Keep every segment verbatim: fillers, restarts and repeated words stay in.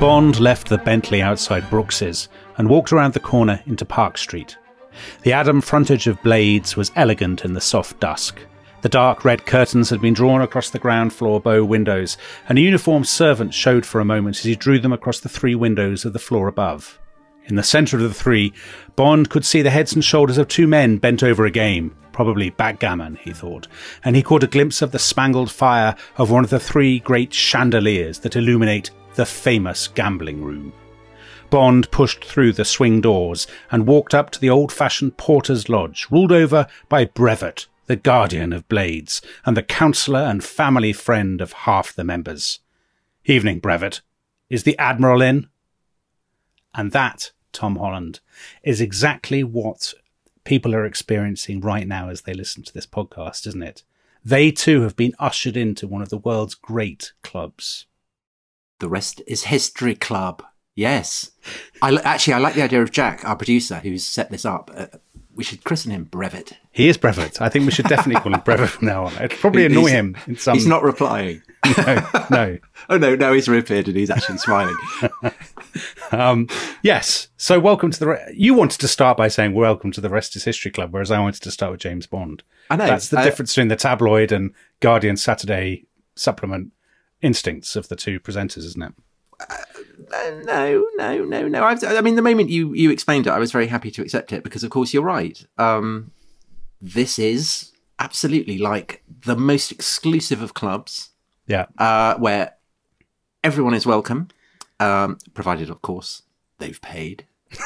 Bond left the Bentley outside Brooks's and walked around the corner into Park Street. The Adam frontage of Blades was elegant in the soft dusk. The dark red curtains had been drawn across the ground floor bow windows, and a uniformed servant showed for a moment as he drew them across the three windows of the floor above. In the centre of the three, Bond could see the heads and shoulders of two men bent over a game, probably backgammon, he thought, and he caught a glimpse of the spangled fire of one of the three great chandeliers that illuminate the famous gambling room. Bond pushed through the swing doors and walked up to the old-fashioned porter's lodge, ruled over by Brevet, the guardian of Blades, and the counsellor and family friend of half the members. "Evening, Brevet. Is the Admiral in?" And that, Tom Holland, is exactly what people are experiencing right now as they listen to this podcast, isn't it? They too have been ushered into one of the world's great clubs. The Rest is History Club. Yes. I actually, I like the idea of Jack, our producer, who's set this up. Uh, we should christen him Brevet. He is Brevet. I think we should definitely call him Brevet from now on. It'd probably annoy he's, him in some... He's not replying. No, no. Oh, no, no, he's reappeared and he's actually smiling. um, yes. So welcome to the... Re- you wanted to start by saying welcome to the Rest is History Club, whereas I wanted to start with James Bond. I know. That's the I, difference between the tabloid and Guardian Saturday supplement instincts of the two presenters, isn't it? Uh, no, no, no, no. I've, I mean, the moment you, you explained it, I was very happy to accept it because, of course, you're right. Um, this is absolutely like the most exclusive of clubs. Yeah. Uh, where everyone is welcome, um, provided, of course, they've paid.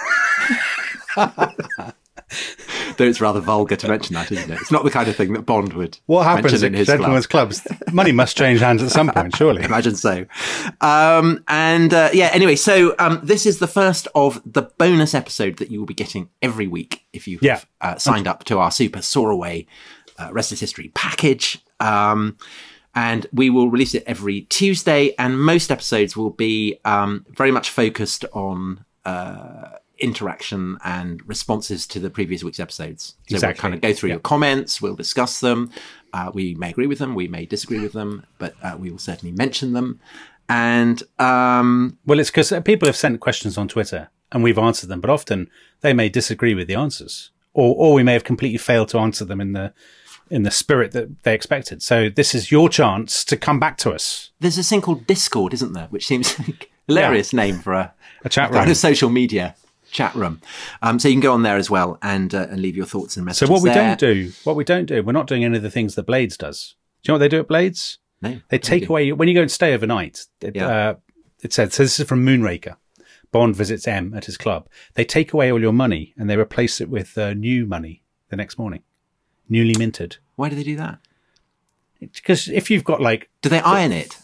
Though it's rather vulgar to mention that, isn't it? It's not the kind of thing that Bond would What happens mention at in his gentlemen's club. clubs? Money must change hands at some point, surely. Imagine so. Um, and uh, yeah, anyway, so um, this is the first of the bonus episode that you will be getting every week if you've yeah. uh, signed up to our super Soaraway uh, Rest is History package. Um, and we will release it every Tuesday, and most episodes will be um, very much focused on uh, interaction and responses to the previous week's episodes. So exactly. we'll kind of go through yeah. your comments, we'll discuss them. Uh, we may agree with them, we may disagree with them, but uh, we will certainly mention them. And um, well, it's because people have sent questions on Twitter and we've answered them, but often they may disagree with the answers, or or we may have completely failed to answer them in the in the spirit that they expected. So this is your chance to come back to us. There's this thing called Discord, isn't there? Which seems like a hilarious yeah. name for a, a chat room, kind of social media chat room. Um, so you can go on there as well and uh, and leave your thoughts and messages. So what we there. don't do, what we don't do, we're not doing any of the things that Blades does. Do you know what they do at Blades? No. They take away, when you go and stay overnight, it, Yeah. uh, it says, so this is from Moonraker. Bond visits M at his club. They take away all your money and they replace it with uh, new money the next morning. Newly minted. Why do they do that? Because if you've got like... Do they iron it?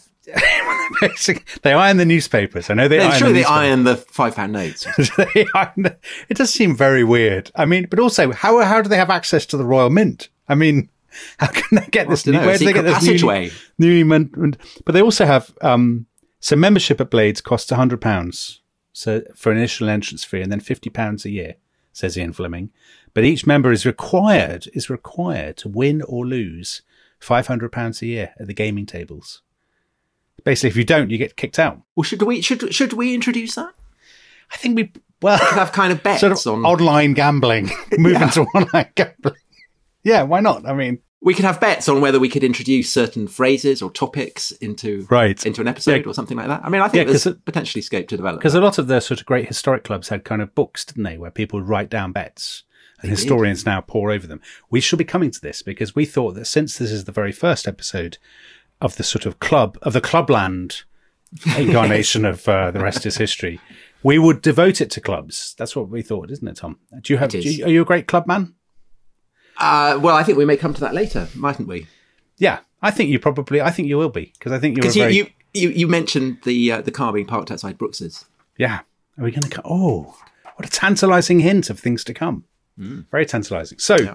They iron the newspapers. I know they no, iron sure the they newspapers. iron the five pound notes. They iron the, it does seem very weird. I mean, but also, how how do they have access to the Royal Mint? I mean, how can they get Well, this? I don't know, Where do they get this passageway? newly, newly mint? But they also have, um, so membership at Blades costs one hundred pounds so for an initial entrance fee and then fifty pounds a year, says Ian Fleming. But each member is required, is required to win or lose five hundred pounds a year at the gaming tables. Basically, if you don't, you get kicked out. Well, should we should should we introduce that? I think we, well, We could have kind of bets sort of on online gambling, moving Yeah. to online gambling. Yeah, why not? I mean, we could have bets on whether we could introduce certain phrases or topics into Right. into an episode Yeah. or something like that. I mean, I think Yeah, 'cause there's it- potentially scope to develop. because a lot of the sort of great historic clubs had kind of books, didn't they, where people would write down bets. And They historians now pour over them. We should be coming to this because we thought that since this is the very first episode of the sort of club, of the Clubland incarnation of uh, The Rest is History, we would devote it to clubs. That's what we thought, isn't it, Tom? Do you have, It do is. you, are you a great club man? Uh, well, I think we may come to that later, mightn't we? Yeah, I think you probably, I think you will be because I think you're a Because you, very, you, you, you mentioned the uh, the car being parked outside Brooks's. yeah. Are we going to come? Oh, what a tantalizing hint of things to come. Mm. Very tantalizing. So, Yeah.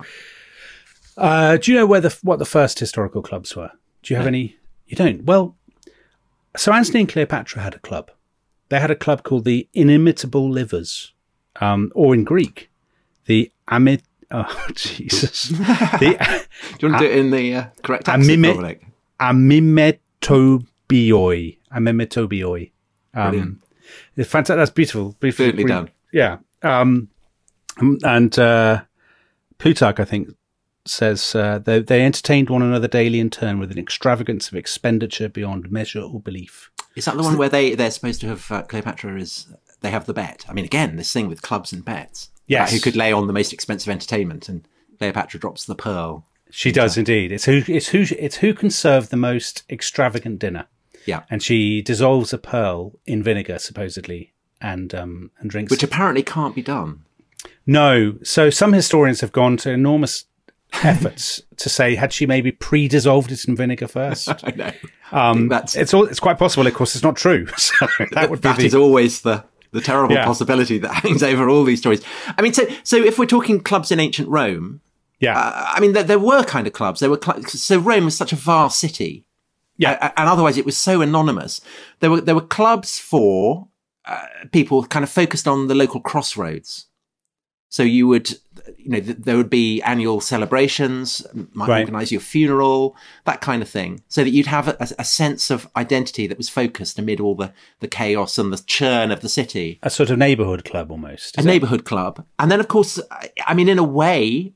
uh, do you know where the what the first historical clubs were? Do you have No. any? You don't. Well, so Antony and Cleopatra had a club. They had a club called the Inimitable Livers, um, or in Greek, the Amit. Oh Jesus! The Do you want to do it in the uh, correct accent, Amime- Dominic? Amimetobioi. Amimetobioi. Um, Brilliant. It's fantastic. That's beautiful. Beautifully Brilliantly done. Yeah. Um, and uh, Plutarch, I think, says uh, they, they entertained one another daily in turn with an extravagance of expenditure beyond measure or belief. Is that the one where they, they're supposed to have, uh, Cleopatra is, they have the bet? I mean, again, this thing with clubs and bets. Yes. Who could lay on the most expensive entertainment, and Cleopatra drops the pearl. She does indeed. It's who, it's who, it's who can serve the most extravagant dinner. Yeah. And she dissolves a pearl in vinegar, supposedly, and, um, and drinks Which it. apparently can't be done. No. So some historians have gone to enormous efforts to say, had she maybe pre-dissolved it in vinegar first? I know. Um, I that's it's all, it's quite possible. Of course, it's not true. So that would be that the, is always the the terrible Yeah. possibility that hangs over all these stories. I mean, so so if we're talking clubs in ancient Rome, yeah, uh, I mean, there, there were kind of clubs. There were cl- so Rome was such a vast city, yeah, uh, and otherwise it was so anonymous. There were there were clubs for uh, people kind of focused on the local crossroads. So you would, you know, th- there would be annual celebrations, might Right. organise your funeral, that kind of thing, so that you'd have a, a sense of identity that was focused amid all the, the chaos and the churn of the city. a sort of neighbourhood club almost. A is it? neighbourhood club. And then, of course, I, I mean, in a way,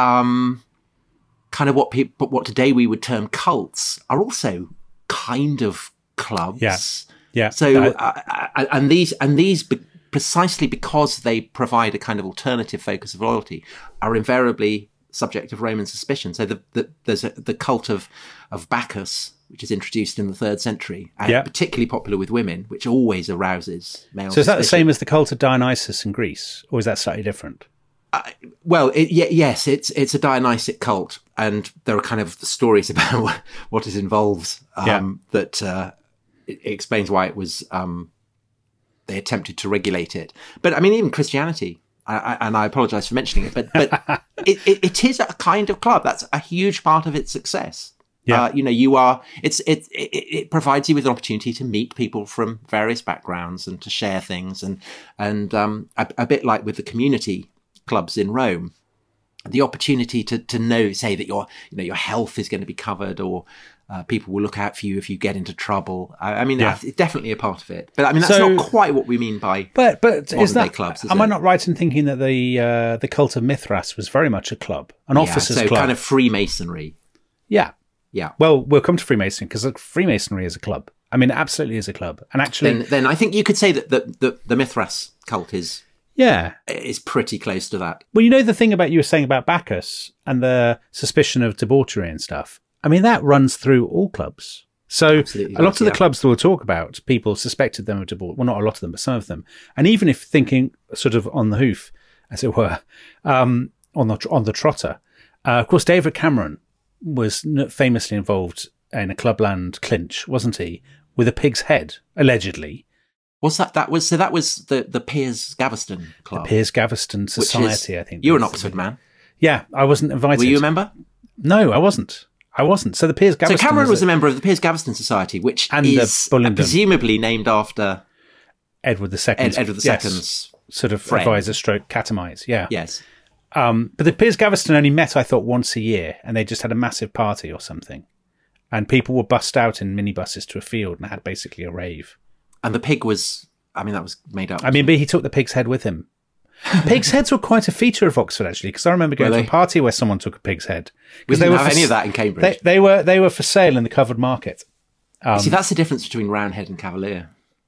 um, kind of what people, what today we would term cults are also kind of clubs. Yeah. Yeah. So, Uh, uh, uh, and these, and these, be- precisely because they provide a kind of alternative focus of loyalty, are invariably subject of Roman suspicion. So the, the, there's a, the cult of, of Bacchus, which is introduced in the third century, and Yeah. particularly popular with women, which always arouses male so is that the suspicion. same as the cult of Dionysus in Greece, or is that slightly different? Well, it, y- yes, it's it's a Dionysic cult, and there are kind of stories about what, what it involves um, that uh, it, it explains why it was um, they attempted to regulate it. But I mean, even Christianity, I, I, and I apologise for mentioning it, but but it, it, it is a kind of club. That's a huge part of its success. Yeah. Uh, you know, you are. It's it, it it provides you with an opportunity to meet people from various backgrounds and to share things, and and um, a, a bit like with the community clubs in Rome, the opportunity to to know, say, that your you know your health is going to be covered, or uh, people will look out for you if you get into trouble. I, I mean, Yeah. it's definitely a part of it. But I mean, that's So- not quite what we mean by. But but Modern is day that clubs, is am I it? not right in thinking that the uh, the cult of Mithras was very much a club, an Yeah, officers' so club? kind of Freemasonry. Yeah. Yeah. Well, we'll come to Freemasonry because Freemasonry is a club. I mean, it absolutely is a club. And actually, Then then I think you could say that the the, the Mithras cult is yeah. is pretty close to that. Well, you know the thing about you were saying about Bacchus and the suspicion of debauchery and stuff. I mean, that runs through all clubs. So Absolutely a lot does, of the yeah. clubs that we'll talk about, people suspected them of debauchery. Well, not a lot of them, but some of them. And even if thinking sort of on the hoof, as it were, um, on the on the trotter, uh, of course, David Cameron was n- famously involved in a Clubland clinch, wasn't he, with a pig's head, allegedly. What's that? That was so. That was the the Piers Gaveston Club. Piers Gaveston which is- Society, I think. You're an was- Oxford man. Yeah, I wasn't invited. Were you a member? No, I wasn't. I wasn't. So the Piers So Gaveston. Cameron was a- a member of the Piers Gaveston Society, which And the is Bullingdon. presumably named after Edward the Second. Ed, Edward the Second's. sort of friend. advisor stroke catamite. Yeah. Yes. Um, but the Piers Gaveston only met, I thought, once a year, and they just had a massive party or something. And people were bussed out in minibuses to a field and had basically a rave. And the pig was. I mean, that was made up. I mean, but he took the pig's head with him. Pigs' heads were quite a feature of Oxford, actually, because I remember going Were to they? a party where someone took a pig's head. we Because didn't were have for any s- of that in They, Cambridge. they were they were for sale in the covered market. See, that's the difference between Roundhead and Cavalier.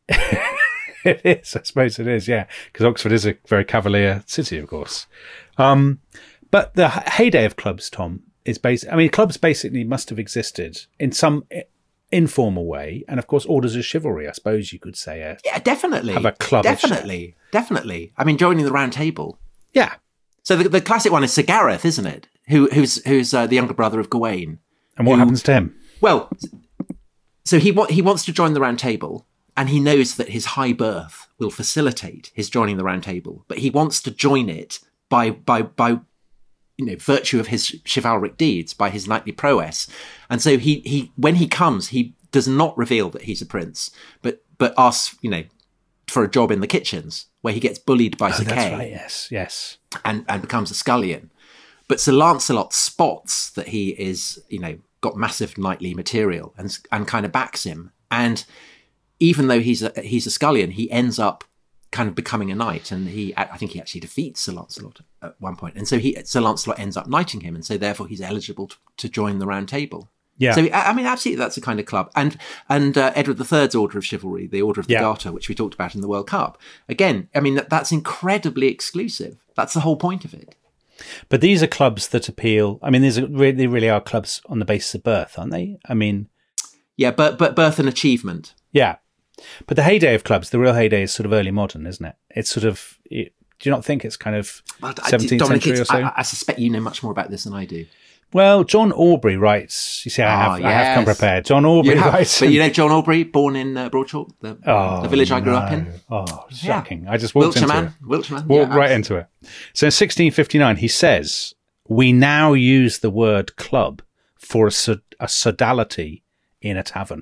It is, I suppose it is, yeah, because Oxford is a very cavalier city, of course. Um, but the h- heyday of clubs, Tom, is basic. I mean, clubs basically must have existed in some i- informal way, and of course, orders of chivalry, I suppose you could say. Uh, Yeah, definitely. Have a clubbish- Definitely, definitely. I mean, joining the Round Table. yeah, So the, the classic one is Sir Gareth, isn't it? Who who's who's uh, the younger brother of Gawain. and what Who- happens to him? Well, so he wa- he wants to join the Round Table, and he knows that his high birth will facilitate his joining the Round Table, but he wants to join it by by by you know virtue of his chivalric deeds, by his knightly prowess, and so he he when he comes, he does not reveal that he's a prince, but but asks you know for a job in the kitchens, where he gets bullied by Oh, Sir that's Kay right. Yes, yes. and, and becomes a scullion. But Sir Lancelot spots that he is, you know, got massive knightly material and and kind of backs him. And even though he's a, he's a scullion, he ends up kind of becoming a knight, and he I think he actually defeats Sir Lancelot at one point, and so he Sir Lancelot ends up knighting him, and so therefore he's eligible to, to join the Round Table. Yeah. So I mean, absolutely, that's a kind of club. And and uh, Edward the Third's Order of Chivalry, the Order of the Yeah. Garter, which we talked about in the World Cup. Again, I mean, that, that's incredibly exclusive. That's the whole point of it. But these are clubs that appeal. I mean, these are really, they really are clubs on the basis of birth, aren't they? I mean, Yeah, but but birth and achievement. yeah. But the heyday of clubs, the real heyday is sort of early modern, isn't it? It's sort of. It, do you not think it's kind of Well, I- seventeenth Dominic, century or it's- so? I, I suspect you know much more about this than I do. Well, John Aubrey writes. You see, I have, Ah, I have come yes. prepared. John Aubrey You have, writes. but you know John Aubrey, born in uh, Broadchalk, the, oh, the village I grew no. up in. Oh, shocking! I just walked Wiltshire into man, it. Wiltshire man. Walked yeah, right into it. So in sixteen fifty-nine, he says, "We now use the word club for a, sod- a sodality in a tavern."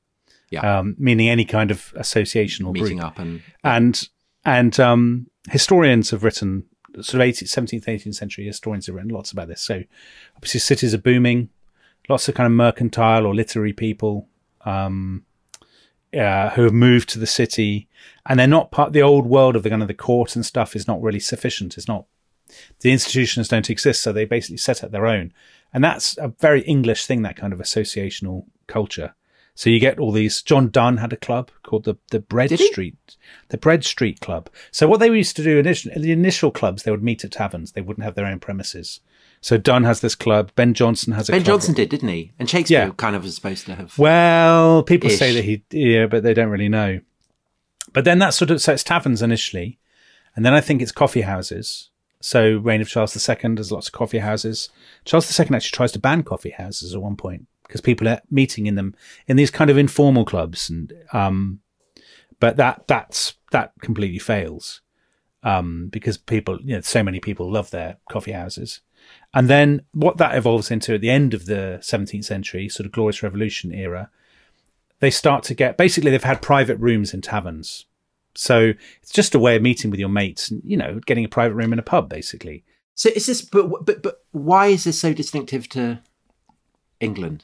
Yeah. Um, meaning any kind of association or meeting group. up and And and um, historians have written, sort of eighteenth, seventeenth, eighteenth century historians have written lots about this. So obviously cities are booming, lots of kind of mercantile or literary people um, uh, who have moved to the city, and they're not part the old world of the kind of the court and stuff is not really sufficient. It's not, the institutions don't exist, so they basically set up their own. And that's a very English thing, that kind of associational culture. So you get all these. John Donne had a club called the the Bread Did he? Street, the Bread Street Club. So what they used to do initially, the initial clubs, they would meet at taverns. They wouldn't have their own premises. So Donne has this club. Ben Jonson has a Ben club. Jonson did, didn't he? And Shakespeare Yeah. kind of was supposed to have. Well, people say Ish. that he, yeah, but they don't really know. But then that's sort of, so it's taverns initially, and then I think it's coffee houses. So reign of Charles the Second, there's lots of coffee houses. Charles the Second actually tries to ban coffee houses at one point because people are meeting in them in these kind of informal clubs, and um, but that that's that completely fails um, because people, you know, so many people love their coffee houses. And then what that evolves into at the end of the seventeenth century, sort of Glorious Revolution era, they start to get, basically they've had private rooms in taverns. So it's just a way of meeting with your mates and, you know, getting a private room in a pub, basically. So is this? But but but why is this so distinctive to England?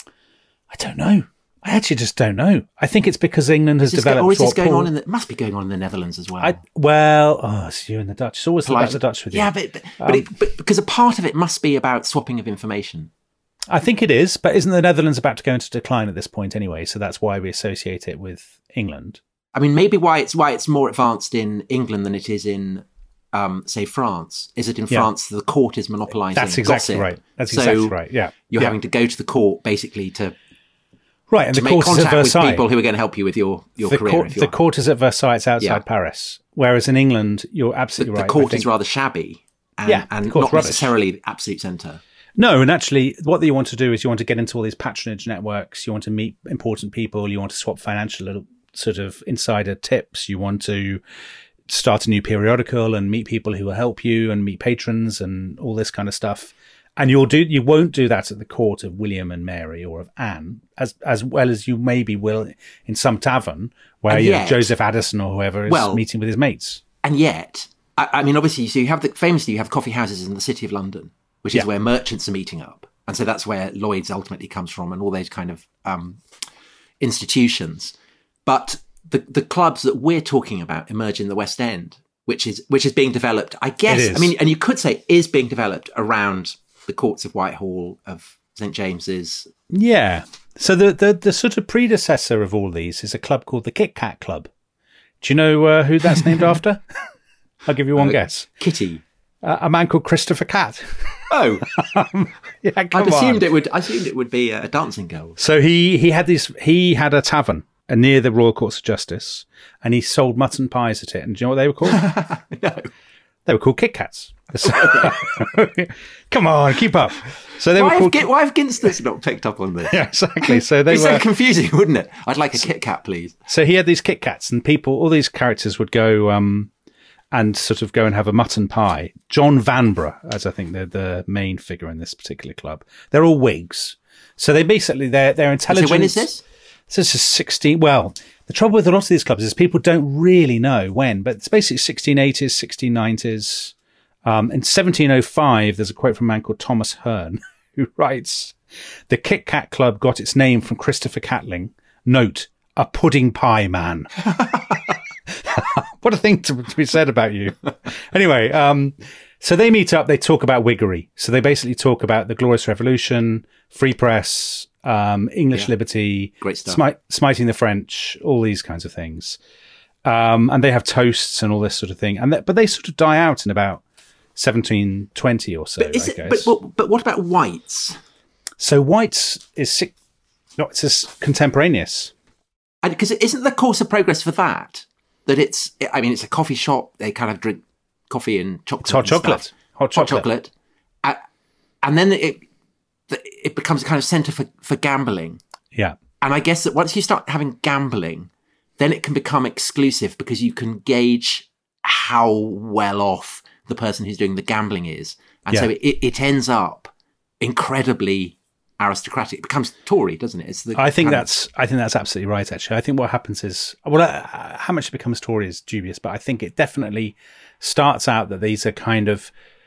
I don't know. I actually just don't know. I think it's because England has Is this, developed. or is this what going Paul- on in the? It must be going on in the Netherlands as well. I, well, oh, it's you and the Dutch. It's always about the Dutch with you. Yeah, but but, but, it, but because a part of it must be about swapping of information. I think it is, but isn't the Netherlands about to go into decline at this point anyway? So that's why we associate it with England. I mean, maybe why it's why it's more advanced in England than it is in, um, say, France. Is it in Yeah. France the court is monopolising? That's exactly gossip? right. That's So exactly right. Yeah, You're yeah. having to go to the court basically to, right, and to the make court is at contact with Versailles. people who are going to help you with your, your the career. court, if the you're, court is at Versailles. It's outside Yeah. Paris. Whereas in England, you're the, absolutely the right. court I think. is rather shabby and, Yeah, and the court's not rubbish. necessarily the absolute centre. No, and actually, what you want to do is you want to get into all these patronage networks. You want to meet important people. You want to swap financial little sort of insider tips. You want to start a new periodical and meet people who will help you and meet patrons and all this kind of stuff. And you'll do, you won't do that at the court of William and Mary or of Anne, as as well as you maybe will in some tavern where And you know, yet- Joseph Addison or whoever is Well- meeting with his mates. And yet, I, I mean, obviously, so you have the famously you have coffee houses in the city of London, which is Yeah. where merchants are meeting up, and so that's where Lloyd's ultimately comes from, and all those kind of um, institutions. But the the clubs that we're talking about emerge in the West End, which is which is being developed. I guess. It is. I mean, and you could say is being developed around the courts of Whitehall, of Saint James's. Yeah. So the, the, the sort of predecessor of all these is a club called the Kit Kat Club. Do you know uh, who that's named after? I'll give you one Uh, guess. Kitty. Uh, a man called Christopher Cat. Oh, Yeah, I'd come assumed on. it would. I assumed it would be a dancing girl. So he, he had these, he had a tavern uh, near the Royal Courts of Justice, and he sold mutton pies at it. And do you know what they were called? No. They were called Kit Kats. Come on, keep up. So they Why were have, called. Gi- why have Ginsters not picked up on this? Yeah, exactly. So they It's were. so confusing, wouldn't it? I'd like a Kit Kat, please. So he had these Kit Kats, and people, all these characters would go um, and sort of go and have a mutton pie. John Vanbrugh, as I think they're the main figure in this particular club. They're all Whigs. So they basically, they're, they're intelligent. So when is this? So this is sixteen. Well, the trouble with a lot of these clubs is people don't really know when, but it's basically sixteen eighties, sixteen nineties. Um, in seventeen oh five, there's a quote from a man called Thomas Hearn, who writes, "The Kit Kat Club got its name from Christopher Catling. Note, a pudding pie man. What a thing to, to be said about you. Anyway, um, so they meet up, they talk about Whiggery. So they basically talk about the Glorious Revolution, free press, um, English Yeah. liberty, Great stuff. Smite, smiting the French, all these kinds of things. Um, and they have toasts and all this sort of thing. And th- But they sort of die out in about seventeen twenty or so, But, is I it, guess. but, but, but what about whites? So White's is sick, no, it's just contemporaneous. Because isn't the course of progress for that, that it's, I mean, it's a coffee shop. They kind of drink coffee and chocolate. It's hot and chocolate. stuff. Hot chocolate. Hot chocolate. Uh, and then it it becomes a kind of centre for, for gambling. Yeah. And I guess that once you start having gambling, then it can become exclusive because you can gauge how well off the person who's doing the gambling is. And Yeah. so it, it ends up incredibly aristocratic. It becomes Tory, doesn't it? It's the I think kind of- that's I think that's absolutely right. Actually, I think what happens is well, uh, how much it becomes Tory is dubious, but I think it definitely starts out that these are kind of,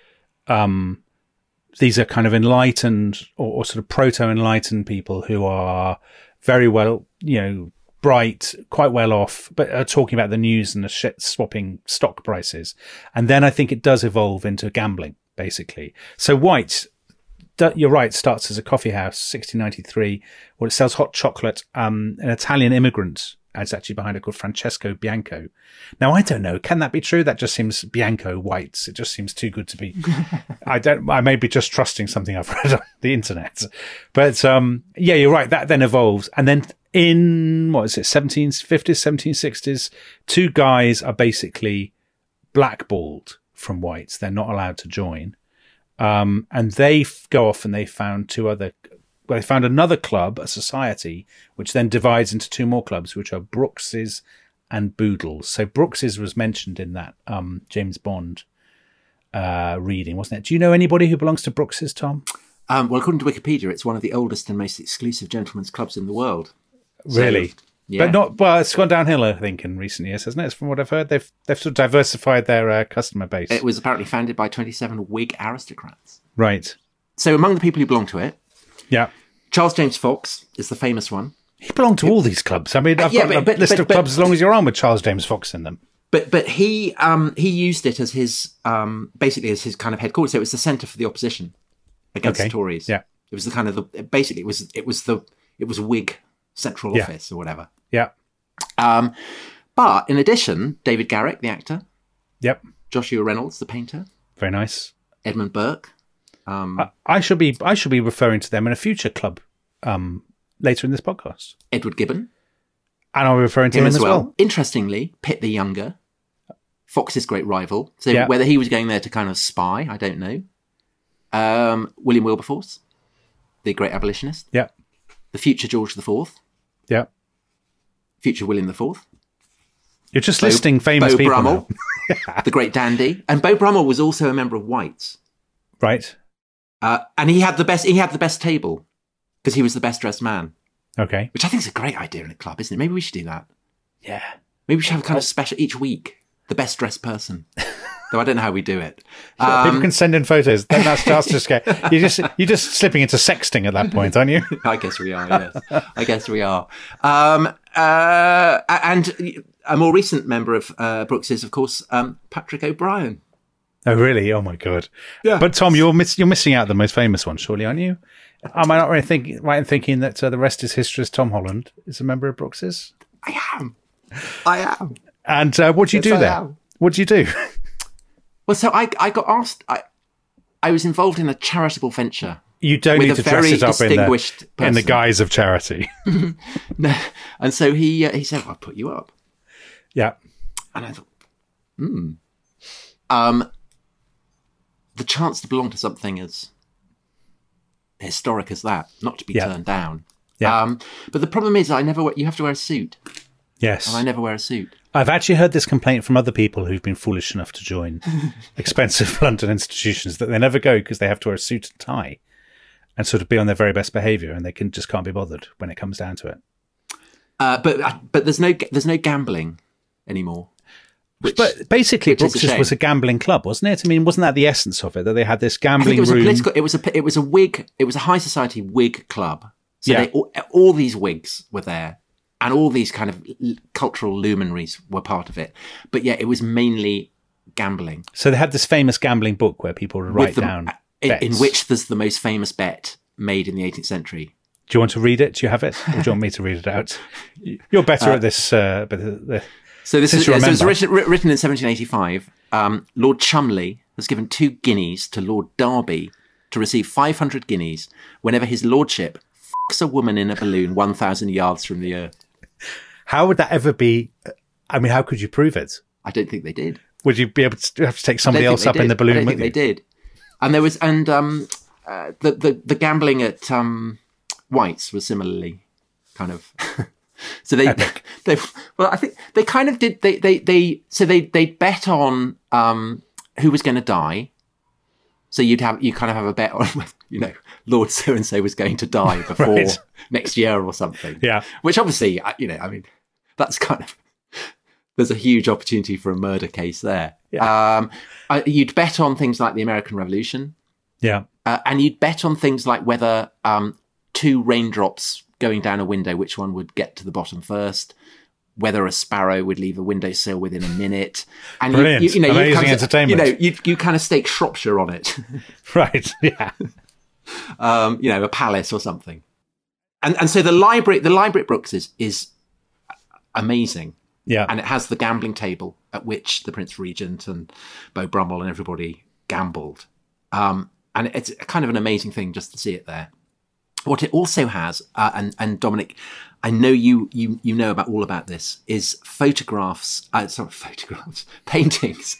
um, these are kind of enlightened or, or sort of proto-enlightened people who are very well, you know, bright, quite well off, but are talking about the news and the shit swapping stock prices, and then I think it does evolve into gambling, basically. So White. You're right, starts as a coffee house, sixteen ninety-three, where it sells hot chocolate. Um, an Italian immigrant is actually behind it called Francesco Bianco. Now, I don't know. Can that be true? That just seems Bianco Whites. It just seems too good to be. I don't, I may be just trusting something I've read on the internet. But, um, yeah, you're right. That then evolves. And then in, what is it, seventeen fifties, seventeen sixties, two guys are basically blackballed from Whites. They're not allowed to join. Um, and they f- go off and they found two other, well, they found another club, a society, which then divides into two more clubs, which are Brooks's and Boodles. So Brooks's was mentioned in that um, James Bond uh, reading, wasn't it? Do you know anybody who belongs to Brooks's, Tom? Um, well, according to Wikipedia, it's one of the oldest and most exclusive gentlemen's clubs in the world. So, Really? yeah. But not, well, it's gone downhill, I think, in recent years, hasn't it? From what I've heard, they've they've sort of diversified their uh, customer base. It was apparently founded by twenty-seven Whig aristocrats. Right. So among the people who belong to it, Yeah. Charles James Fox is the famous one. He belonged to all these clubs. I mean, I've Yeah, got but- a but- list but- of but- clubs as long as you're on with Charles James Fox in them. But but he um, he used it as his um, basically as his kind of headquarters. So it was the centre for the opposition against Okay. the Tories. Yeah. It was the kind of the basically it was it was the it was Whig central Yeah. office or whatever. Yeah. Um, but in addition, David Garrick, the actor, Yep. Joshua Reynolds, the painter, Very nice. Edmund Burke. Um, I, I should be I should be referring to them in a future club um, later in this podcast, Edward Gibbon, and I'll be referring to him him, as as well. well. Interestingly, Pitt the Younger, Fox's great rival. So Yeah. whether he was going there to kind of spy, I don't know. Um, William Wilberforce, the great abolitionist, Yeah. the future George the Fourth, Yeah. future William the Fourth, You're just listing famous Beau people Brummel, now. the great dandy, and Beau Brummel was also a member of White's, Right. uh, and he had the best. He had the best table because he was the best dressed man, Okay. which I think is a great idea in a club, isn't it? Maybe we should do that. Yeah. Maybe we should have a kind of special each week. The best dressed person. Though I don't know how we do it. People Um, can send in photos. Then that starts to scare. You're just you're just slipping into sexting at that point, aren't you? I guess we are, yes. I guess we are. Um, uh, and a more recent member of uh, Brooks is, of course, um, Patrick O'Brien. Oh, really? Oh my god. Yeah. But Tom, you're miss, you're missing out the most famous one, surely, aren't you? Am I not really thinking right in thinking that uh, the rest is history? As Tom Holland is a member of Brooks's, I am. I am. and uh, what do you Yes, do I there? am. What do you do? Well, so I, I got asked, I, I was involved in a charitable venture. You don't With need a to dress very it up in the, distinguished in the person. guise of charity. No. And so he uh, he said, well, I'll put you up. Yeah. And I thought, hmm. Um, the chance to belong to something as historic as that, not to be Yeah. turned down. Yeah. Um, but the problem is, I never. wear- You have to wear a suit, Yes. and I never wear a suit. I've actually heard this complaint from other people who've been foolish enough to join expensive London institutions that they never go because they have to wear a suit and tie and sort of be on their very best behaviour, and they can just can't be bothered when it comes down to it. Uh, but uh, but there's no there's no gambling anymore. Which, But basically, which is a Brooks's shame. was a gambling club, wasn't it? I mean, wasn't that the essence of it? That they had this I gambling think it was room? a political. It was a it was a Whig. It was a high society Whig club. So Yeah. they, all, all these Whigs were there. and all these kind of l- cultural luminaries were part of it. But yeah, it was mainly gambling. So they had this famous gambling book where people would write the, down in, bets. in which there's the most famous bet made in the eighteenth century. Do you want to read it? Do you have it? Or do you want me to read it out? You're better uh, at this. Uh, but the, the, so this is, you yeah, so it was remember. written, written in seventeen eighty-five. Um, Lord Cholmondeley has given two guineas to Lord Derby to receive five hundred guineas whenever his lordship fucks a woman in a balloon one thousand yards from the earth. How would that ever be? I mean, how could you prove it? I don't think they did. Would you be able to have to take somebody I don't else think up they in did. the balloon I don't with think you? they did. And there was, and um, uh, the, the the gambling at um, White's was similarly kind of. so they, they, well, I think they kind of did. They, they, they so they they bet on um, who was going to die. So you'd have you kind of have a bet on, you know, Lord so and so was going to die before Right. next year or something. Yeah. Which obviously, you know, I mean, that's kind of. There's a huge opportunity for a murder case there. Yeah. Um, uh, you'd bet on things like the American Revolution. Yeah. Uh, and you'd bet on things like whether um, two raindrops going down a window, which one would get to the bottom first, whether a sparrow would leave a windowsill within a minute. And you, Brilliant. you, you know, Amazing you kind of, entertainment. You know, you, you kind of stake Shropshire on it. Right. Yeah. um, you know, a palace or something. And and so the library, the library at Brooks is, is amazing. Yeah. And it has the gambling table at which the Prince Regent and Beau Brummel and everybody gambled. Um, and it's kind of an amazing thing just to see it there. What it also has, uh, and, and Dominic, I know you, you, you know about all about this, is photographs, uh, sorry, photographs, paintings,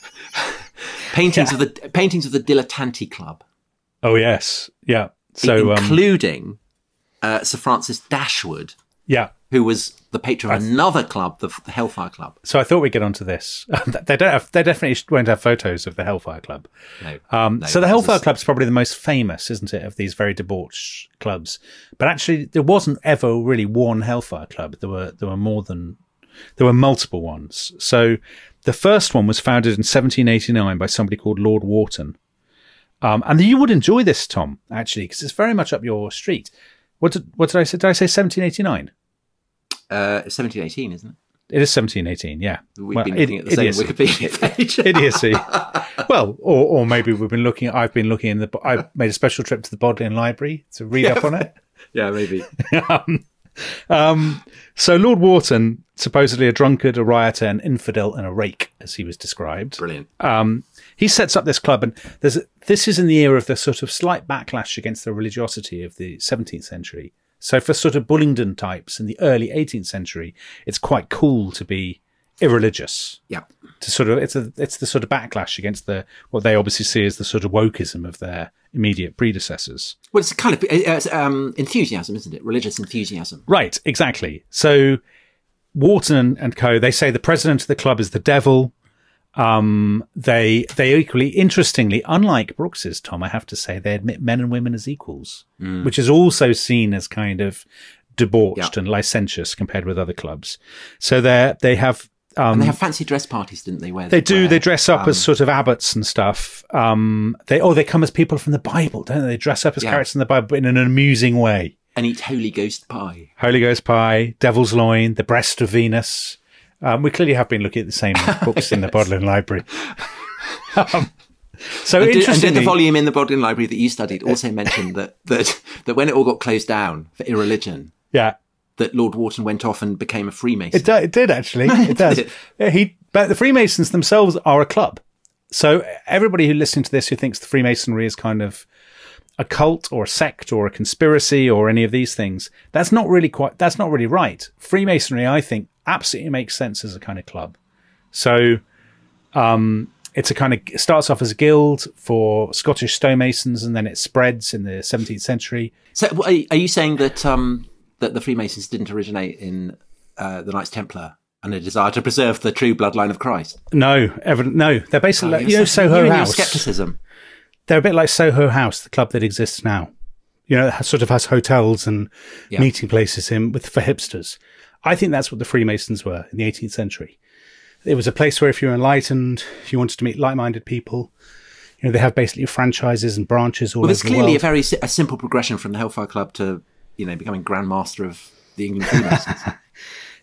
paintings Yeah. of the, paintings of the Dilettanti Club. Oh, yes. Yeah. So, um, including uh, Sir Francis Dashwood, yeah. who was the patron of another club, the, the Hellfire Club. So I thought we'd get onto this. they don't have, they definitely won't have photos of the Hellfire Club. No, Um, no, so the this Hellfire is- Club's probably the most famous, isn't it, of these very debauched clubs? But actually, there wasn't ever really one Hellfire Club. There were there were more than there were multiple ones. So the first one was founded in seventeen eighty-nine by somebody called Lord Wharton. Um, and you would enjoy this, Tom, actually, because it's very much up your street. What did what did I say? Did I say seventeen eighty-nine? Uh, seventeen eighteen, isn't it? It is seventeen eighteen, yeah. We've Well, been looking id- at the same idiocy. Wikipedia page. Idiocy. Well, or or maybe we've been looking. I've been looking in the. I made a special trip to the Bodleian Library to read up on it. Yeah, maybe. um, um, so Lord Wharton, supposedly a drunkard, a rioter, an infidel, and a rake, as he was described. Brilliant. Um, he sets up this club, and there's a, this is in the era of the sort of slight backlash against the religiosity of the seventeenth century. So for sort of Bullingdon types in the early eighteenth century, it's quite cool to be irreligious. Yeah. To sort of, it's a, it's the sort of backlash against the what they obviously see as the sort of wokeism of their immediate predecessors. Well, it's kind of uh, it's, um, enthusiasm, isn't it? Religious enthusiasm. Right, exactly. So Wharton and, and co, they say the president of the club is the devil. Um, they they equally, interestingly, unlike Brooks's, Tom, I have to say, they admit men and women as equals, Mm. which is also seen as kind of debauched Yeah. and licentious compared with other clubs. So they they have. Um, And they have fancy dress parties, didn't they? Where They do. where, They dress up um, as sort of abbots and stuff. Um, they oh, they come as people from the Bible, don't they? They dress up as Yeah. characters in the Bible, but in an amusing way. and eat Holy Ghost pie. Holy Ghost pie, Devil's Loin, the Breast of Venus. Um, we clearly have been looking at the same books in the Bodleian Library. um, so And did, and did interestingly, the volume in the Bodleian Library that you studied also mention that that that when it all got closed down for irreligion, yeah, that Lord Wharton went off and became a Freemason? it, do, it did actually. It does. Did it? Yeah, he, but the Freemasons themselves are a club. So everybody who listening to this who thinks the Freemasonry is kind of a cult or a sect or a conspiracy or any of these things, that's not really quite, that's not really right. Freemasonry, I think, absolutely makes sense as a kind of club. So, um, it's a kind of, it starts off as a guild for Scottish stonemasons and then it spreads in the seventeenth century. So, are you- are you saying that um, that the Freemasons didn't originate in uh, the Knights Templar and a desire to preserve the true bloodline of Christ? No, evident, no, they're basically, like, You're you know, so- Soho you and your House. skepticism. They're a bit like Soho House, the club that exists now. You know, it sort of has hotels and Yeah. meeting places in with for hipsters. I think that's what the Freemasons were in the eighteenth century. It was a place where if you were enlightened, if you wanted to meet like-minded people, you know, they have basically franchises and branches all Well, over there's the clearly a world. very si- a simple progression from the Hellfire Club to, you know, becoming Grand Master of the England Freemasons.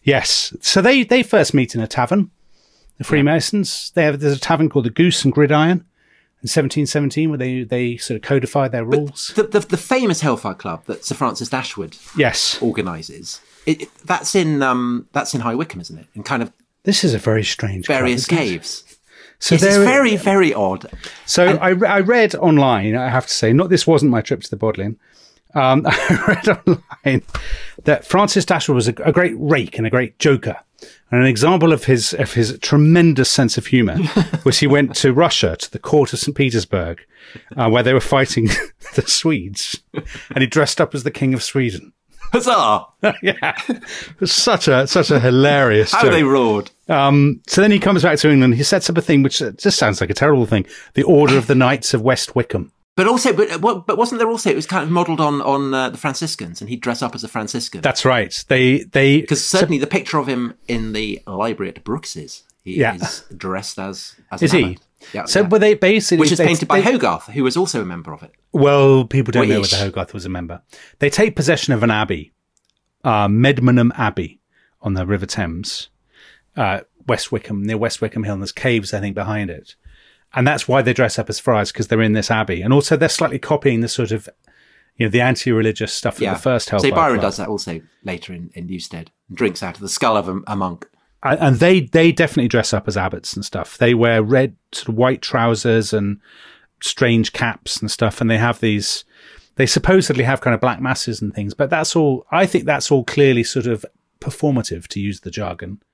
Yes. So they, they first meet in a tavern, the Freemasons. They have, there's a tavern called the Goose and Gridiron in seventeen seventeen where they, they sort of codify their rules. The, the, the famous Hellfire Club that Sir Francis Dashwood yes. organises, it, it, that's in um, that's in High Wycombe, isn't it? In kind of this is a very strange various club, caves. So yes, it's very, very odd. So and, I, I read online, I have to say, not this wasn't my trip to the Bodleian. Um, I read online that Francis Dashwood was a, a great rake and a great joker. And an example of his of his tremendous sense of humour was he went to Russia, to the court of Saint Petersburg, uh, where they were fighting the Swedes. And he dressed up as the King of Sweden. Huzzah! Yeah. It was such a, such a hilarious How story. they roared. Um, so then he comes back to England. He sets up a thing which just sounds like a terrible thing. The Order of the Knights of West Wickham. But also, but but wasn't there also, it was kind of modelled on, on uh, the Franciscans, and he'd dress up as a Franciscan. That's right. They, they, Because certainly so, the picture of him in the library at Brooks's, he yeah. is dressed as, as is an he? abbot. Yeah, so, yeah. but they basically, which is they, painted by they, Hogarth, who was also a member of it. Well, people don't Well, know ish. whether Hogarth was a member. They take possession of an abbey, uh, Medmenham Abbey on the River Thames, uh, West Wickham, near West Wickham Hill, and there's caves, I think, behind it. And that's why they dress up as friars, because they're in this abbey. And also they're slightly copying the sort of, you know, the anti-religious stuff of Yeah. the first Hellfire So Byron Club. does that also later in, in Newstead. Drinks out of the skull of a, a monk. And and they, they definitely dress up as abbots and stuff. They wear red, sort of white trousers and strange caps and stuff. And they have these, they supposedly have kind of black masses and things. But that's all, I think that's all clearly sort of performative, to use the jargon.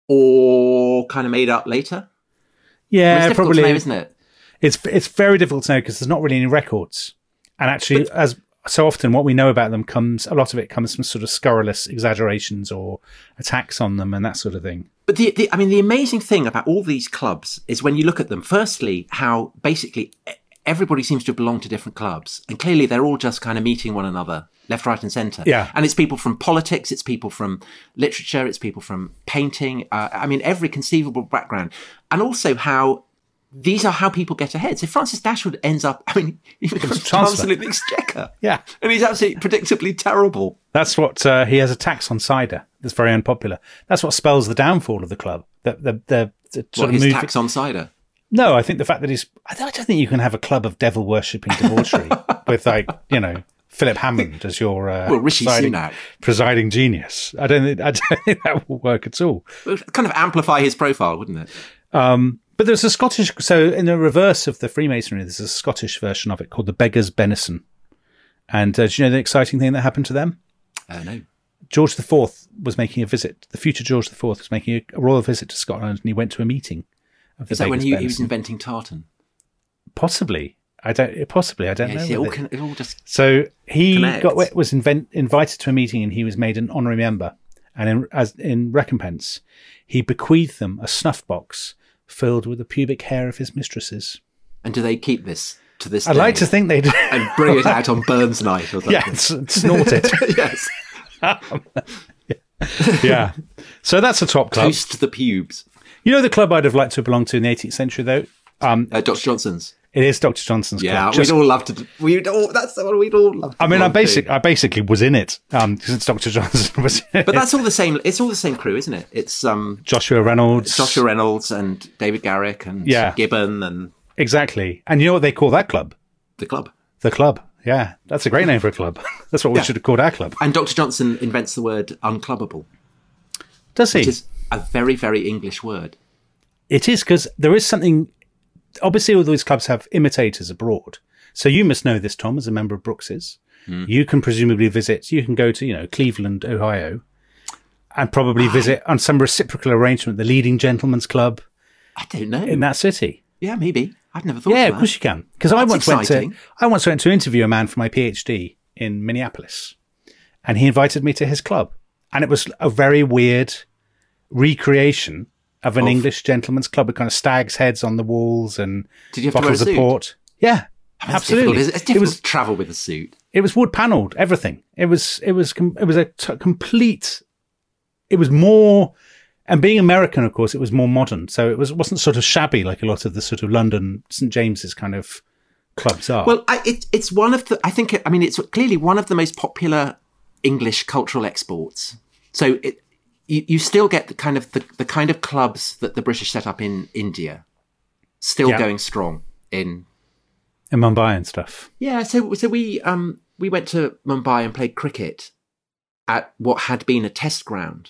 Or kind of made up later. Yeah, it's difficult probably. to know, isn't it? It's it's very difficult to know because there's not really any records, and actually, but, as so often, what we know about them comes a lot of it comes from sort of scurrilous exaggerations or attacks on them and that sort of thing. But the, the I mean, the amazing thing about all these clubs is when you look at them. Firstly, how basically everybody seems to belong to different clubs, and clearly they're all just kind of meeting one another, left, right, and centre. Yeah, and it's people from politics, it's people from literature, it's people from painting. Uh, I mean, every conceivable background, and also how these are how people get ahead. So Francis Dashwood ends up, I mean, he becomes Chancellor of the Exchequer. Yeah, and he's absolutely predictably terrible. That's what uh, he has a tax on cider. That's very unpopular. That's what spells the downfall of the club. The the the, the sort what, of his move tax on cider. No, I think the fact that he's. I don't think you can have a club of devil worshipping debauchery with, like, you know, Philip Hammond as your uh, well, Rishi presiding, Sunak. presiding genius. I don't think I don't think that will work at all. It would kind of amplify his profile, wouldn't it? Um, but there's a Scottish. So in the reverse of the Freemasonry, there's a Scottish version of it called the Beggars' Benison. And uh, do you know the exciting thing that happened to them? Uh, no. George the Fourth was making a visit. The future George the Fourth was making a, a royal visit to Scotland, and he went to a meeting. Of the Is that when Beggars' he, he Benison. was inventing tartan? Possibly. I don't. Possibly, I don't Yes, know. it all, It, can, it all just so he connects. got was invent, invited to a meeting, and he was made an honorary member. And in, as in recompense, he bequeathed them a snuff box filled with the pubic hair of his mistresses. And do they keep this to this I'd day? like to think they do. And bring it out on Burns night or something. Yeah, s- snort it. Yes. Yeah. So that's a top club. Toast the pubes. You know the club I'd have liked to have belonged to in the eighteenth century, though? Um, Uh, Doctor Johnson's. it is Doctor Johnson's Yeah, club. we'd Just- all love to. do- We'd all. That's the one we'd all love. To I mean, I belong basic, to. I basically was in it um, since Doctor Johnson was in it. But that's all the same. It's all the same crew, isn't it? It's um, Joshua Reynolds. Joshua Reynolds and David Garrick and Yeah. Gibbon and Exactly. And you know what they call that club? the club. The club. Yeah. That's a great name for a club. That's what we Yeah. should have called our club. And Doctor Johnson invents the word unclubbable, Does he? which is a very, very English word. It is, because there is something. Obviously, all these clubs have imitators abroad. So you must know this, Tom, as a member of Brooks's. Hmm. You can presumably visit, you can go to, you know, Cleveland, Ohio, and probably visit on some reciprocal arrangement, the Leading Gentlemen's Club I don't know. in that city. Yeah, maybe. I've never thought Yeah, of of that. course you can. Because I That's once went to, exciting. I once went to interview a man for my PhD in Minneapolis, and he invited me to his club. And it was a very weird recreation of an Of- English gentleman's club with kind of stags' heads on the walls and Did you have to wear a bottles of suit? port. Yeah, That's absolutely. difficult. It's It difficult was to travel with a suit. it was wood panelled, everything. It was it was com- it was a t- complete. It was more, and being American, of course, it was more modern. So it was wasn't sort of shabby like a lot of the sort of London Saint James's kind of clubs are. Well, I, it, it's one of the. I think. I mean, it's clearly one of the most popular English cultural exports. So it, you, you still get the kind of the, the kind of clubs that the British set up in India still yeah. going strong in in Mumbai and stuff. Yeah, so so we um we went to Mumbai and played cricket at what had been a test ground.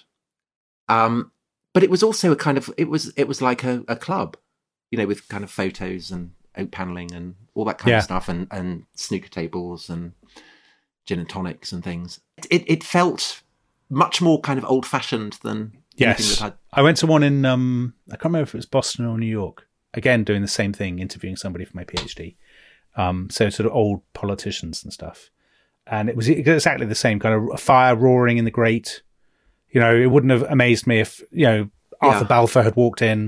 Um but it was also a kind of it was it was like a, a club, you know, with kind of photos and oak panelling and all that kind yeah. of stuff, and, and snooker tables and gin and tonics and things. It it felt much more kind of old fashioned than yes. anything that I'd... I went to one in um I can't remember if it was Boston or New York. Again, doing the same thing, interviewing somebody for my PhD. Um, so sort of old politicians and stuff. And it was exactly the same kind of a fire roaring in the grate. You know, it wouldn't have amazed me if, you know, Arthur yeah. Balfour had walked in.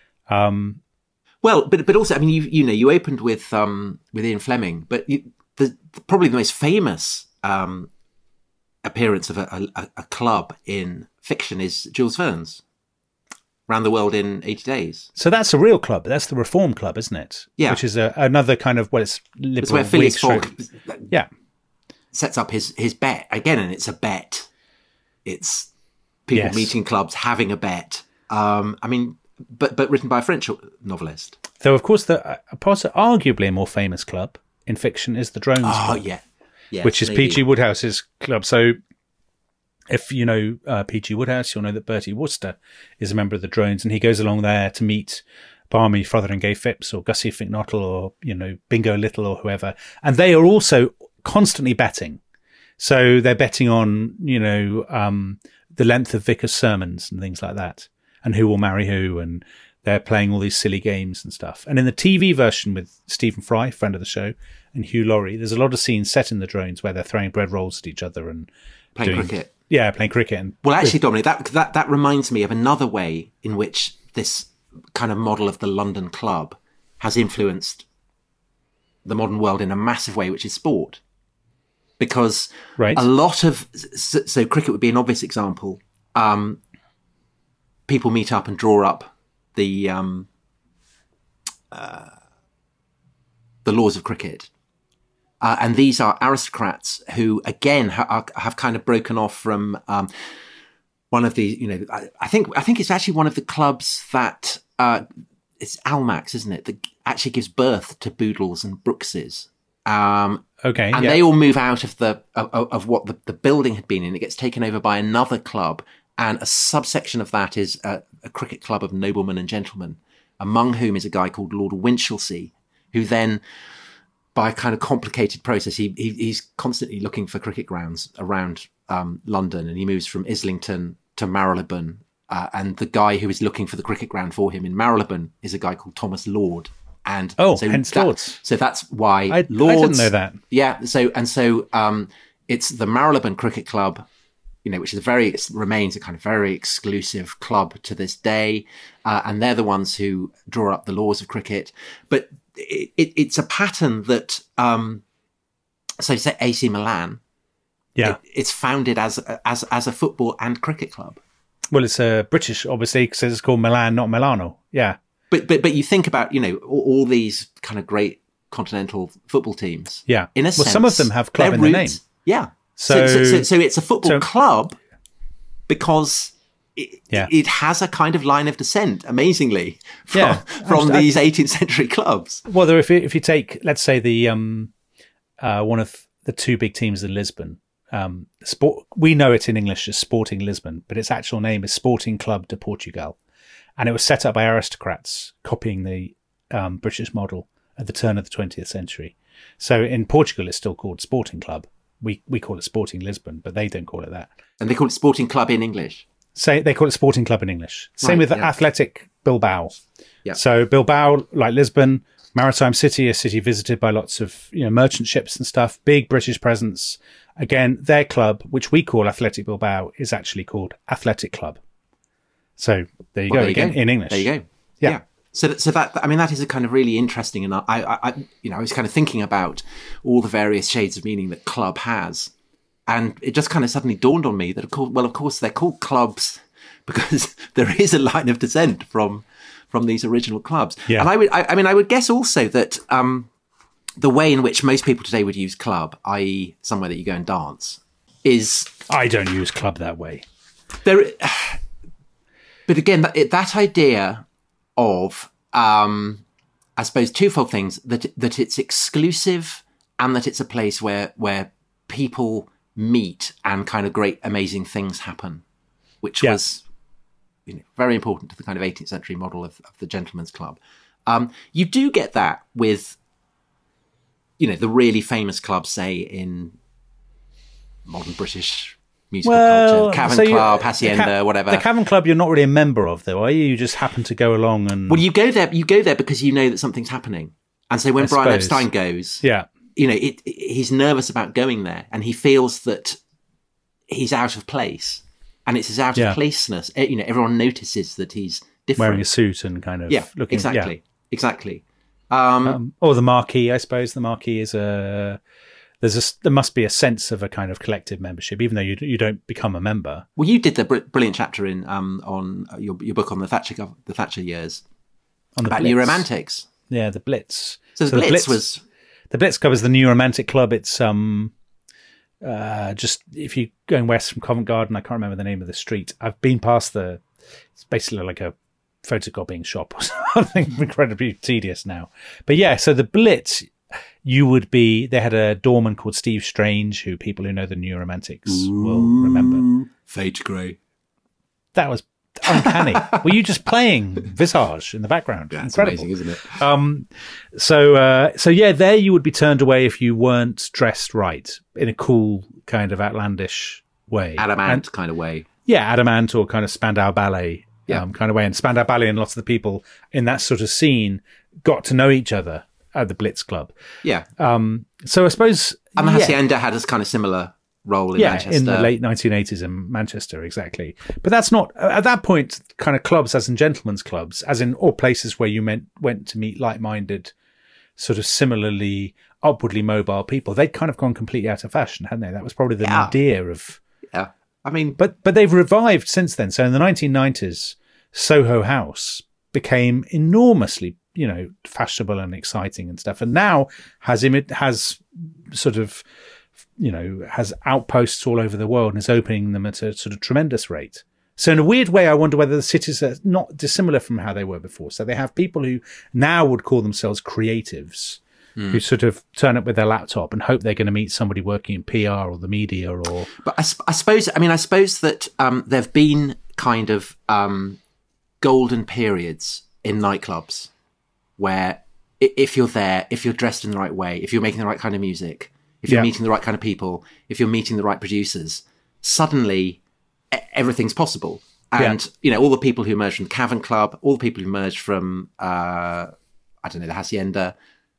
Um, well, but but also, I mean, you you know, you opened with um, with Ian Fleming, but you, the, probably the most famous um, appearance of a, a, a club in fiction is Jules Verne's Round the World in eighty days. So that's a real club. That's the Reform Club, isn't it? Yeah. Which is a, another kind of, well, it's liberal. It's where Phileas Fogg yeah. sets up his, his bet. Again, and it's a bet. It's people yes. meeting clubs, having a bet. Um, I mean, but but written by a French novelist. Though, of course, the uh, arguably a more famous club in fiction is the Drones Oh, Club, yeah. Yes, which is P G Woodhouse's club. So if you know uh, P G Woodhouse, you'll know that Bertie Wooster is a member of the Drones, and he goes along there to meet Barmy Fotheringay Phipps or Gussie Ficknottle or, you know, Bingo Little or whoever. And they are also constantly betting. So they're betting on, you know, um, the length of Vicar's sermons and things like that, and who will marry who, and they're playing all these silly games and stuff. And in the T V version with Stephen Fry, friend of the show, and Hugh Laurie, there's a lot of scenes set in the Drones where they're throwing bread rolls at each other and playing doing, cricket. Yeah, playing cricket. And well, actually, Dominic, that, that that reminds me of another way in which this kind of model of the London club has influenced the modern world in a massive way, which is sport. Because right. a lot of... So, so cricket would be an obvious example. Um, people meet up and draw up the um, uh, the laws of cricket. Uh, and these are aristocrats who, again, ha- are, have kind of broken off from um, one of the, you know, I, I think I think it's actually one of the clubs that, uh, it's Almack's, isn't it, that actually gives birth to Boodles and Brookses. Um, okay. And yeah. they all move out of the of, of what the, the building had been in. It gets taken over by another club. And a subsection of that is a, a cricket club of noblemen and gentlemen, among whom is a guy called Lord Winchelsea, who then... by a kind of complicated process, he, he he's constantly looking for cricket grounds around um, London, and he moves from Islington to Marylebone. Uh, and the guy who is looking for the cricket ground for him in Marylebone is a guy called Thomas Lord. And oh, so hence that, Lords. So that's why I, Lords. I didn't know that. Yeah. So and so um, it's the Marylebone Cricket Club, you know, which is a very it remains a kind of very exclusive club to this day, uh, and they're the ones who draw up the laws of cricket. But It, it, it's a pattern that, um, so say A C Milan, yeah, it, it's founded as as as a football and cricket club. Well, it's a uh, British, obviously, because it's called Milan, not Milano. Yeah, but but but you think about, you know, all, all these kind of great continental football teams. Yeah, in a well, sense, some of them have club in roots, the name. Yeah, so so so, so, so it's a football so, club because. It, yeah. it has a kind of line of descent, amazingly, from, yeah. from I, these eighteenth century clubs. Well, there, if you, if you take, let's say, the um, uh, one of the two big teams in Lisbon, um, sport, we know it in English as Sporting Lisbon, but its actual name is Sporting Club de Portugal, and it was set up by aristocrats, copying the um, British model at the turn of the twentieth century. So in Portugal, it's still called Sporting Club. We we call it Sporting Lisbon, but they don't call it that. And they call it Sporting Club in English. Say they call it Sporting Club in English. Same right, with yeah. Athletic Bilbao. Yeah. So Bilbao, like Lisbon, maritime city, a city visited by lots of, you know, merchant ships and stuff. Big British presence. Again, their club, which we call Athletic Bilbao, is actually called Athletic Club. So there you well, go there you again go. in English. There you go. Yeah. yeah. So, that, so that I mean, that is a kind of really interesting, and I, I, I, you know, I was kind of thinking about all the various shades of meaning that club has, and it just kind of suddenly dawned on me that, of course, well, of course, they're called clubs because there is a line of descent from from these original clubs. Yeah. And I would, I, I mean, I would guess also that um, the way in which most people today would use club, that is, somewhere that you go and dance, is I don't use club that way. There, but again, that, that idea of, um, I suppose, twofold things, that that it's exclusive and that it's a place where where people meet and kind of great, amazing things happen, which yeah. was you know, very important to the kind of eighteenth century model of, of the gentleman's club. Um, you do get that with, you know, the really famous clubs, say, in modern British musical well, culture, Cavern so Club, Hacienda, the Ca- whatever. The Cavern Club, you're not really a member of, though, are you? You just happen to go along and. Well, you go there. You go there because you know that something's happening, and so when I Brian suppose. Epstein goes, yeah, you know, it, it, he's nervous about going there, and he feels that he's out of place, and it's his out yeah. of placeness. You know, everyone notices that he's different, wearing a suit and kind of yeah, looking exactly, yeah. exactly. Um, um, or the Marquee, I suppose. The Marquee is a. There's a, there must be a sense of a kind of collective membership, even though you you don't become a member. Well, you did the br- brilliant chapter in um, on your your book on the Thatcher gov- the Thatcher years on the about Blitz. New Romantics. Yeah, the Blitz. So, the, so Blitz the Blitz was the Blitz covers the New Romantic Club. It's um uh just if you're going west from Covent Garden, I can't remember the name of the street. I've been past the. It's basically like a photocopying shop or something incredibly tedious now. But yeah, so the Blitz. You would be. They had a doorman called Steve Strange, who people who know the New Romantics Ooh, will remember. Fade to grey. That was uncanny. Were you just playing Visage in the background? Yeah, it's incredible, amazing, isn't it? Um, so, uh, so yeah, there you would be turned away if you weren't dressed right in a cool kind of outlandish way, Adamant and, kind of way. Yeah, Adamant or kind of Spandau Ballet yeah. um, kind of way. And Spandau Ballet and lots of the people in that sort of scene got to know each other at the Blitz Club. Yeah. Um, so I suppose... And the yeah. Hacienda had a kind of similar role in yeah, Manchester. in the late nineteen eighties in Manchester, exactly. But that's not... At that point, kind of clubs, as in gentlemen's clubs, as in all places where you meant, went to meet like-minded, sort of similarly upwardly mobile people, they'd kind of gone completely out of fashion, hadn't they? That was probably the yeah. nadir of... Yeah. I mean... But, but they've revived since then. So in the nineteen nineties, Soho House became enormously you know, fashionable and exciting and stuff. And now has him, it has sort of, you know, has outposts all over the world and is opening them at a sort of tremendous rate. So in a weird way, I wonder whether the cities are not dissimilar from how they were before. So they have people who now would call themselves creatives, mm. who sort of turn up with their laptop and hope they're going to meet somebody working in P R or the media or... But I, I suppose, I mean, I suppose that um, there have been kind of um, golden periods in nightclubs where if you're there, if you're dressed in the right way, if you're making the right kind of music, if you're yeah. meeting the right kind of people, if you're meeting the right producers, suddenly everything's possible. And, yeah. you know, all the people who emerged from the Cavern Club, all the people who emerged from, uh, I don't know, the Hacienda,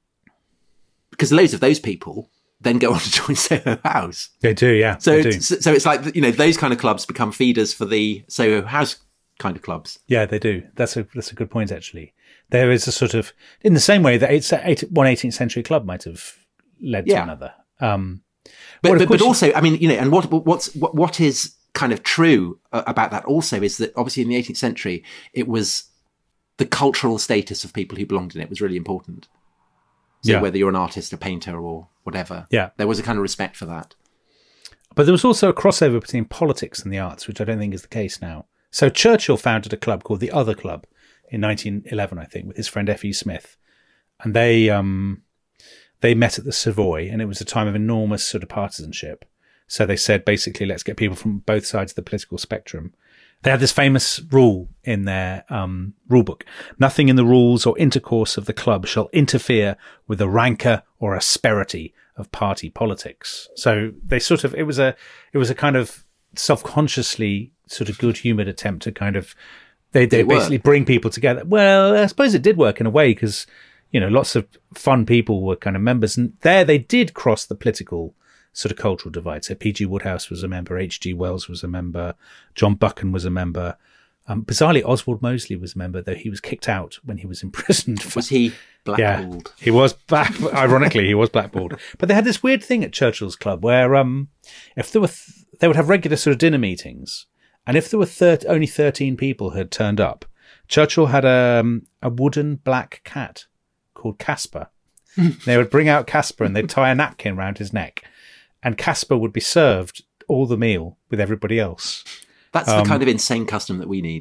because loads of those people then go on to join Soho House. They do, yeah. So, do. It's, so it's like, you know, those kind of clubs become feeders for the Soho House kind of clubs. Yeah, they do. That's a that's a good point, actually. There is a sort of, in the same way that eight, eight, one eighteenth century club might have led yeah. to another. Um, but but, but also, I mean, you know, and what what's what, what is kind of true about that also is that obviously in the eighteenth century, it was the cultural status of people who belonged in it was really important. So yeah. whether you're an artist, a painter, or whatever, yeah. there was a kind of respect for that. But there was also a crossover between politics and the arts, which I don't think is the case now. So Churchill founded a club called the Other Club in nineteen eleven, I think, with his friend F E Smith. And they um, they met at the Savoy, and it was a time of enormous sort of partisanship. So they said, basically, let's get people from both sides of the political spectrum. They had this famous rule in their um, rule book. Nothing in the rules or intercourse of the club shall interfere with the rancour or asperity of party politics. So they sort of, it was a, it was a kind of self-consciously sort of good-humoured attempt to kind of, they, they basically work? bring people together. Well, I suppose it did work in a way because, you know, lots of fun people were kind of members. And there they did cross the political sort of cultural divide. So P G Woodhouse was a member, H G Wells was a member, John Buchan was a member. Um, bizarrely, Oswald Mosley was a member, though he was kicked out when he was imprisoned. For, was he blackballed? Yeah, he was black. Ironically, he was blackballed. But they had this weird thing at Churchill's Club where um, if there were, th- they would have regular sort of dinner meetings, and if there were thir- only thirteen people who had turned up, Churchill had a um, a wooden black cat called Casper. They would bring out Casper and they'd tie a napkin around his neck. And Casper would be served all the meal with everybody else. That's um, the kind of insane custom that we need.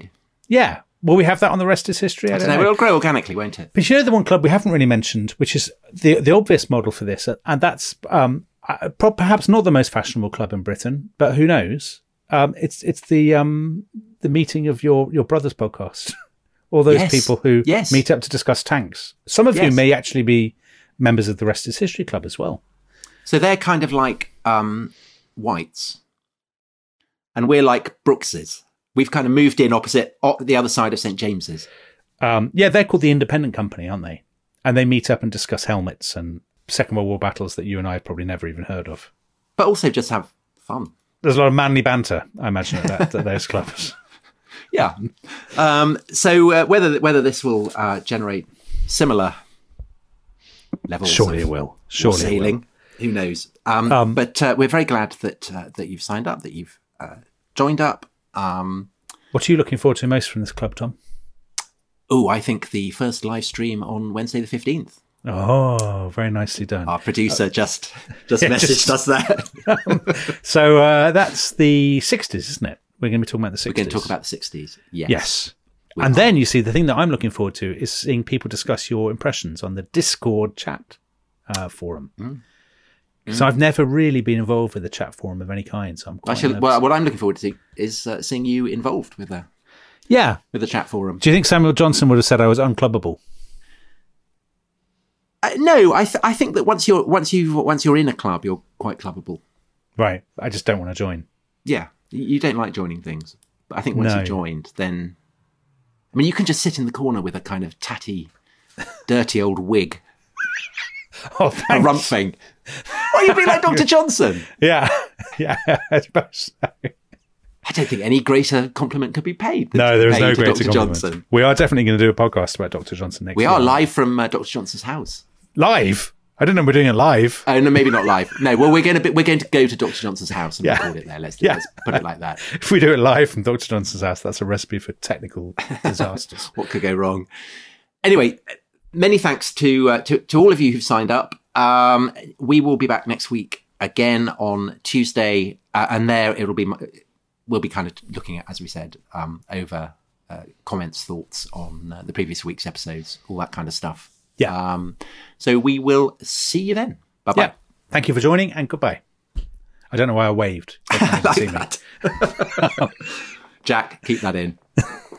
Yeah. Will we have that on the rest is history? I, I don't don't know. know. It'll grow organically, won't it? But you know the one club we haven't really mentioned, which is the the obvious model for this, and that's um, perhaps not the most fashionable club in Britain, but who knows? Um, it's it's the um, the meeting of your, your brother's podcast. All those Yes. people who Yes. meet up to discuss tanks. Some of Yes. you may actually be members of the Rest is History Club as well. So they're kind of like um, Whites, and we're like Brookses. We've kind of moved in opposite op- the other side of Saint James's. Um, yeah, they're called the Independent Company, aren't they? And they meet up and discuss helmets and Second World War battles that you and I have probably never even heard of. But also just have fun. There's a lot of manly banter, I imagine, at, that, at those clubs. Yeah. Um, so uh, whether whether this will uh, generate similar levels Surely of it will. Surely it will. sailing, who knows? Um, Um, but uh, we're very glad that uh, that you've signed up, that you've uh, joined up. Um, What are you looking forward to most from this club, Tom? oh, I think the first live stream on Wednesday the fifteenth. Oh, very nicely done. Our producer just just yeah, messaged just- us that. So uh, that's the sixties, isn't it? We're going to be talking about the We're sixties. going to talk about the sixties. Yes. Yes. We And are. then you see the thing that I'm looking forward to is seeing people discuss your impressions on the Discord chat uh, forum. Mm. So I've never really been involved with a chat forum of any kind. So I'm I quite shall, nervous. well, what I'm looking forward to is uh, seeing you involved with the Yeah. with the chat forum. Do you think Samuel Johnson would have said I was unclubbable? Uh, no, I th- I think that once you're once you once you're in a club, you're quite clubbable. Right. I just don't want to join. Yeah, you you don't like joining things, but I think once No. you've joined, then I mean, you can just sit in the corner with a kind of tatty, dirty old wig, Oh, a thanks. rump thing. Oh, you'd be like Doctor Johnson. Yeah. Yeah. I suppose so. I don't think any greater compliment could be paid. Than No, to there is pay no to greater Doctor compliment. Johnson. We are definitely going to do a podcast about Doctor Johnson next We week. are live from uh, Doctor Johnson's house. Live? I don't know if we're doing it live. Oh no, maybe not live. No, well, we're going to be, we're going to go to Doctor Johnson's house and Yeah. record it there. Let's, Yeah. let's put it like that. If we do it live from Doctor Johnson's house, that's a recipe for technical disasters. What could go wrong? Anyway, many thanks to uh, to, to all of you who've signed up. Um, we will be back next week again on Tuesday, uh, and there it'll be we'll be kind of looking at, as we said, um, over uh, comments, thoughts on uh, the previous week's episodes, all that kind of stuff. Yeah. Um, so we will see you then. Bye bye. Yeah. Thank you for joining and goodbye. I don't know why I waved. You can't Like see me. that. Jack, keep that in.